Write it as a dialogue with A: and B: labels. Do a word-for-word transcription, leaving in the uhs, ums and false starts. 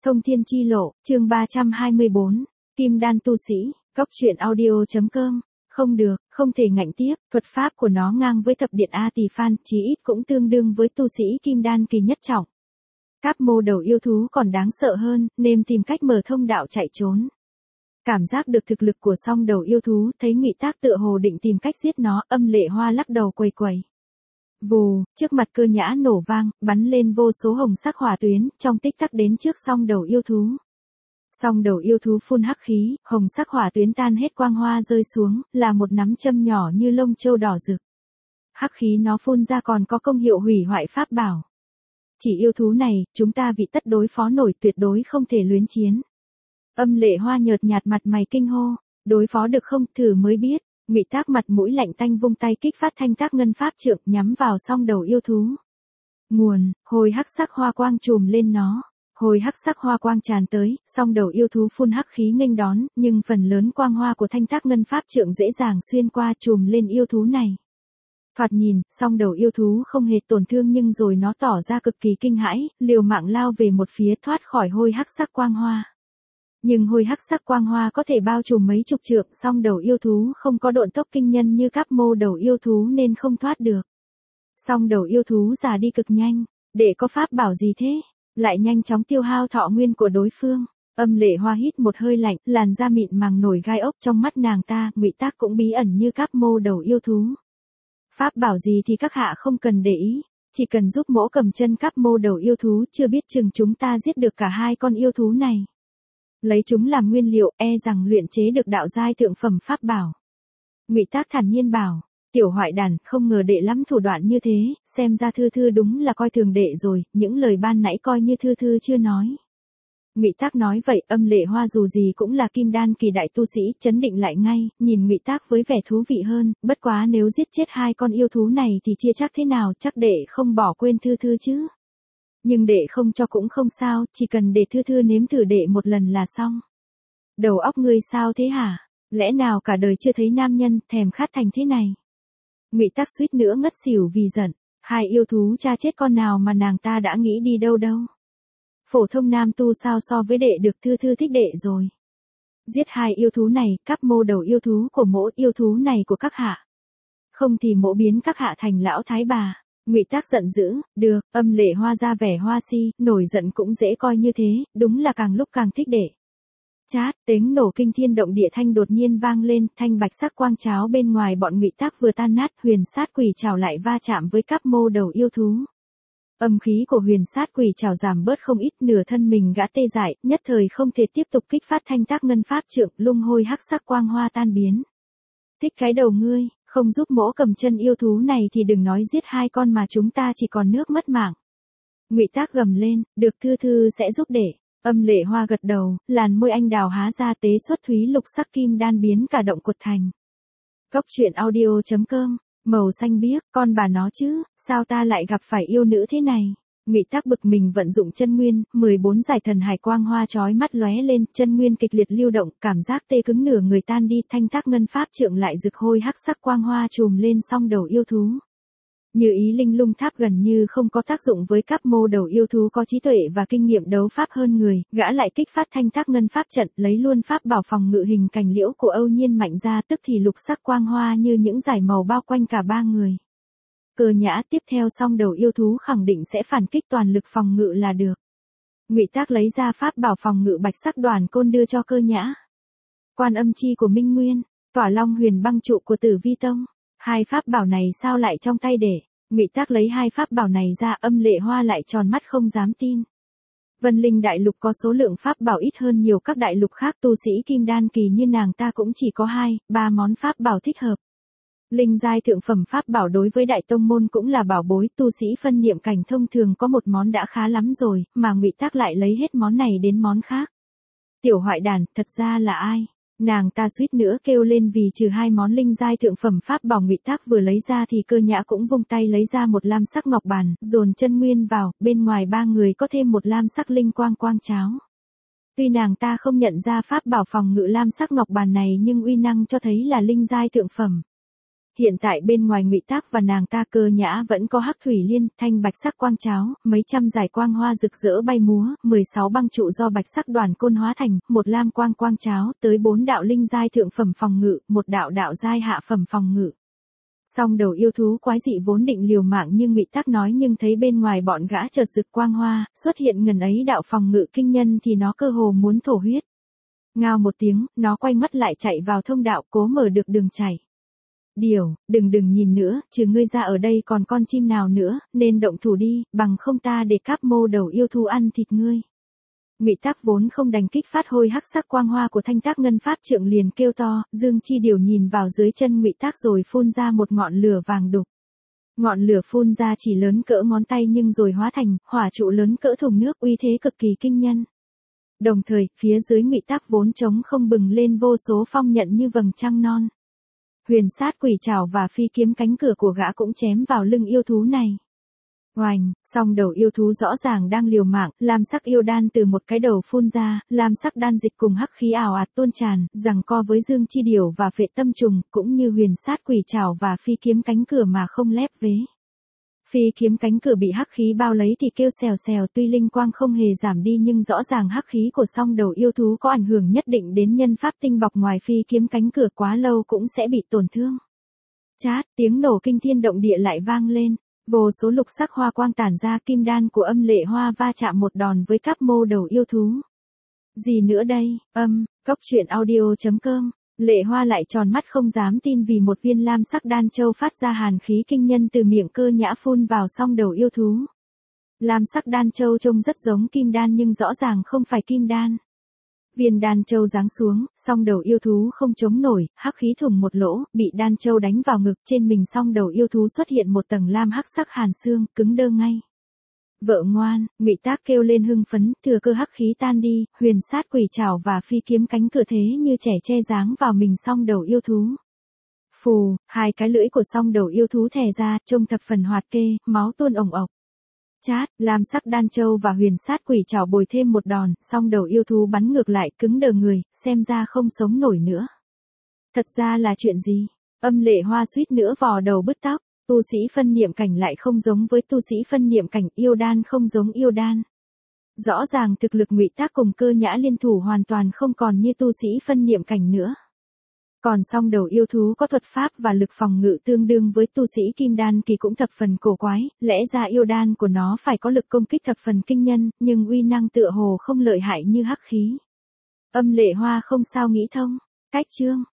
A: Thông thiên chi lộ, chương ba trăm hai mươi bốn, Kim đan tu sĩ, cốc truyện audio.com, không được, không thể ngạnh tiếp, thuật pháp của nó ngang với thập điện A Tỳ Phan, chí ít cũng tương đương với tu sĩ kim đan kỳ nhất trọng. Các mô đầu yêu thú còn đáng sợ hơn, nên tìm cách mở thông đạo chạy trốn. Cảm giác được thực lực của song đầu yêu thú, thấy Ngụy Tác tựa hồ định tìm cách giết nó, Âm Lệ Hoa lắc đầu quầy quầy. Vù, trước mặt Cơ Nhã nổ vang, bắn lên vô số hồng sắc hỏa tuyến, trong tích tắc đến trước song đầu yêu thú. Song đầu yêu thú phun hắc khí, hồng sắc hỏa tuyến tan hết quang hoa rơi xuống, là một nắm châm nhỏ như lông châu đỏ rực. Hắc khí nó phun ra còn có công hiệu hủy hoại pháp bảo. Chỉ yêu thú này, chúng ta vị tất đối phó nổi, tuyệt đối không thể luyến chiến. Âm Lệ Hoa nhợt nhạt mặt mày kinh hô, đối phó được không, thử mới biết. Ngụy Tác mặt mũi lạnh tanh vung tay kích phát thanh tác ngân pháp trượng nhắm vào song đầu yêu thú. Nguồn, hồi hắc sắc hoa quang trùm lên nó. Hồi hắc sắc hoa quang tràn tới, song đầu yêu thú phun hắc khí nghênh đón, nhưng phần lớn quang hoa của thanh tác ngân pháp trượng dễ dàng xuyên qua trùm lên yêu thú này. Thoạt nhìn, song đầu yêu thú không hề tổn thương nhưng rồi nó tỏ ra cực kỳ kinh hãi, liều mạng lao về một phía thoát khỏi hôi hắc sắc quang hoa. Nhưng hôi hắc sắc quang hoa có thể bao trùm mấy chục trượng, song đầu yêu thú không có độn tốc kinh nhân như các mô đầu yêu thú nên không thoát được. Song đầu yêu thú già đi cực nhanh, để có pháp bảo gì thế? Lại nhanh chóng tiêu hao thọ nguyên của đối phương. Âm Lệ Hoa hít một hơi lạnh, làn da mịn màng nổi gai ốc trong mắt nàng ta, Ngụy Tác cũng bí ẩn như các mô đầu yêu thú. Pháp bảo gì thì các hạ không cần để ý, chỉ cần giúp mỗ cầm chân các mô đầu yêu thú, chưa biết chừng chúng ta giết được cả hai con yêu thú này. Lấy chúng làm nguyên liệu, e rằng luyện chế được đạo giai thượng phẩm pháp bảo. Ngụy Tác thản nhiên bảo, tiểu hoại đàn, không ngờ đệ lắm thủ đoạn như thế, xem ra Thư Thư đúng là coi thường đệ rồi, những lời ban nãy coi như Thư Thư chưa nói. Ngụy Tác nói vậy, Âm Lệ Hoa dù gì cũng là kim đan kỳ đại tu sĩ, chấn định lại ngay, nhìn Ngụy Tác với vẻ thú vị hơn, bất quá nếu giết chết hai con yêu thú này thì chia chắc thế nào, chắc đệ không bỏ quên Thư Thư chứ. Nhưng đệ không cho cũng không sao, chỉ cần để Thư Thư nếm thử đệ một lần là xong. Đầu óc ngươi sao thế hả? Lẽ nào cả đời chưa thấy nam nhân thèm khát thành thế này? Ngụy Tác suýt nữa ngất xỉu vì giận, hai yêu thú cha chết con nào mà nàng ta đã nghĩ đi đâu đâu. Phổ thông nam tu sao so với đệ được, Thư Thư thích đệ rồi. Giết hai yêu thú này, các mô đầu yêu thú của mỗ, yêu thú này của các hạ. Không thì mỗ biến các hạ thành lão thái bà. Ngụy Tác giận dữ, được, Âm Lệ Hoa ra vẻ hoa si, nổi giận cũng dễ coi như thế, đúng là càng lúc càng thích đệ. Chát, tiếng nổ kinh thiên động địa thanh đột nhiên vang lên, thanh bạch sắc quang cháo bên ngoài bọn Ngụy Tác vừa tan nát, huyền sát quỷ trảo lại va chạm với các mô đầu yêu thú. Âm khí của huyền sát quỷ trảo giảm bớt không ít, nửa thân mình gã tê dại, nhất thời không thể tiếp tục kích phát thanh tác ngân pháp trượng, lung hôi hắc sắc quang hoa tan biến. Thích cái đầu ngươi, không giúp mỗ cầm chân yêu thú này thì đừng nói giết hai con mà chúng ta chỉ còn nước mất mạng. Ngụy Tác gầm lên, được, Thư Thư sẽ giúp đệ. Âm Lệ Hoa gật đầu, làn môi anh đào há ra, tế xuất thúy lục sắc kim đan biến cả động cột thành. Cốc truyện audio.com, màu xanh biếc, con bà nó chứ, sao ta lại gặp phải yêu nữ thế này? Ngụy Tác bực mình vận dụng chân nguyên, mười bốn giải thần hải quang hoa chói mắt lóe lên, chân nguyên kịch liệt lưu động, cảm giác tê cứng nửa người tan đi, thanh tác ngân pháp trượng lại rực hôi hắc sắc quang hoa trùm lên song đầu yêu thú. Như ý linh lung tháp gần như không có tác dụng với các mô đầu yêu thú có trí tuệ và kinh nghiệm đấu pháp hơn người, gã lại kích phát thanh tác ngân pháp trận, lấy luôn pháp bảo phòng ngự hình cành liễu của Âu Nhiên mạnh ra, tức thì lục sắc quang hoa như những dải màu bao quanh cả ba người. Cơ Nhã tiếp theo song đầu yêu thú khẳng định sẽ phản kích toàn lực phòng ngự là được. Ngụy Tác lấy ra pháp bảo phòng ngự bạch sắc đoàn côn đưa cho Cơ Nhã. Quan âm chi của Minh Nguyên, Tỏa Long huyền băng trụ của Tử Vi Tông. Hai pháp bảo này sao lại trong tay để? Ngụy Tác lấy hai pháp bảo này ra, Âm Lệ Hoa lại tròn mắt không dám tin. Vân Linh đại lục có số lượng pháp bảo ít hơn nhiều các đại lục khác, tu sĩ kim đan kỳ như nàng ta cũng chỉ có hai, ba món pháp bảo thích hợp. Linh giai thượng phẩm pháp bảo đối với đại tông môn cũng là bảo bối, tu sĩ phân niệm cảnh thông thường có một món đã khá lắm rồi, mà Ngụy Tác lại lấy hết món này đến món khác. Tiểu hoại đàn, thật ra là ai? Nàng ta suýt nữa kêu lên vì trừ hai món linh giai thượng phẩm pháp bảo Ngụy Tác vừa lấy ra thì Cơ Nhã cũng vung tay lấy ra một lam sắc ngọc bàn, dồn chân nguyên vào, bên ngoài ba người có thêm một lam sắc linh quang quang cháo. Tuy nàng ta không nhận ra pháp bảo phòng ngự lam sắc ngọc bàn này nhưng uy năng cho thấy là linh giai thượng phẩm. Hiện tại bên ngoài Ngụy Tác và nàng ta Cơ Nhã vẫn có hắc thủy liên, thanh bạch sắc quang cháo, mấy trăm dải quang hoa rực rỡ bay múa, mười sáu băng trụ do bạch sắc đoàn côn hóa thành, một lam quang quang cháo, tới bốn đạo linh giai thượng phẩm phòng ngự, một đạo đạo giai hạ phẩm phòng ngự. Song đầu yêu thú quái dị vốn định liều mạng nhưng Ngụy Tác nói nhưng thấy bên ngoài bọn gã chợt rực quang hoa, xuất hiện ngần ấy đạo phòng ngự kinh nhân thì nó cơ hồ muốn thổ huyết. Ngao một tiếng, nó quay mắt lại chạy vào thông đạo cố mở được đường chảy. Điều, đừng đừng nhìn nữa, trừ ngươi ra ở đây còn con chim nào nữa, nên động thủ đi, bằng không ta để cáp mô đầu yêu thú ăn thịt ngươi. Ngụy Tác vốn không đành kích phát hôi hắc sắc quang hoa của thanh tác ngân pháp trượng liền kêu to, Dương Chi Điều nhìn vào dưới chân Ngụy Tác rồi phun ra một ngọn lửa vàng đục. Ngọn lửa phun ra chỉ lớn cỡ ngón tay nhưng rồi hóa thành hỏa trụ lớn cỡ thùng nước, uy thế cực kỳ kinh nhân. Đồng thời, phía dưới Ngụy Tác vốn trống không bừng lên vô số phong nhận như vầng trăng non. Huyền sát quỷ trảo và phi kiếm cánh cửa của gã cũng chém vào lưng yêu thú này. Oành, song đầu yêu thú rõ ràng đang liều mạng, lam sắc yêu đan từ một cái đầu phun ra, lam sắc đan dịch cùng hắc khí ảo ạt tuôn tràn, giằng co với Dương Chi Điều và Phệ Tâm Trùng, cũng như huyền sát quỷ trảo và phi kiếm cánh cửa mà không lép vế. Phi kiếm cánh cửa bị hắc khí bao lấy thì kêu xèo xèo, tuy linh quang không hề giảm đi nhưng rõ ràng hắc khí của song đầu yêu thú có ảnh hưởng nhất định đến nhân pháp tinh bọc ngoài phi kiếm cánh cửa quá lâu cũng sẽ bị tổn thương. Chát, tiếng nổ kinh thiên động địa lại vang lên, vô số lục sắc hoa quang tản ra, kim đan của Âm Lệ Hoa va chạm một đòn với cáp mô đầu yêu thú. Gì nữa đây, âm, cốc truyện audio chấm com. Lệ Hoa lại tròn mắt không dám tin vì một viên lam sắc đan châu phát ra hàn khí kinh nhân từ miệng Cơ Nhã phun vào song đầu yêu thú. Lam sắc đan châu trông rất giống kim đan nhưng rõ ràng không phải kim đan. Viên đan châu giáng xuống, song đầu yêu thú không chống nổi, hắc khí thủng một lỗ, bị đan châu đánh vào ngực, trên mình song đầu yêu thú xuất hiện một tầng lam hắc sắc hàn xương, cứng đơ ngay. Vợ ngoan, Ngụy Tác kêu lên hưng phấn, thừa cơ hắc khí tan đi, huyền sát quỷ trảo và phi kiếm cánh cửa thế như trẻ che dáng vào mình song đầu yêu thú. Phù, hai cái lưỡi của song đầu yêu thú thè ra, trông thập phần hoạt kê, máu tuôn ồng ộc. Chát, lam sắc đan châu và huyền sát quỷ trảo bồi thêm một đòn, song đầu yêu thú bắn ngược lại, cứng đờ người, xem ra không sống nổi nữa. Thật ra là chuyện gì? Âm Lệ Hoa suýt nữa vò đầu bứt tóc. Tu sĩ phân niệm cảnh lại không giống với tu sĩ phân niệm cảnh, yêu đan không giống yêu đan. Rõ ràng thực lực Ngụy Tác cùng Cơ Nhã liên thủ hoàn toàn không còn như tu sĩ phân niệm cảnh nữa. Còn song đầu yêu thú có thuật pháp và lực phòng ngự tương đương với tu sĩ kim đan kỳ cũng thập phần cổ quái, lẽ ra yêu đan của nó phải có lực công kích thập phần kinh nhân, nhưng uy năng tựa hồ không lợi hại như hắc khí. Âm Lệ Hoa không sao nghĩ thông. Cách chương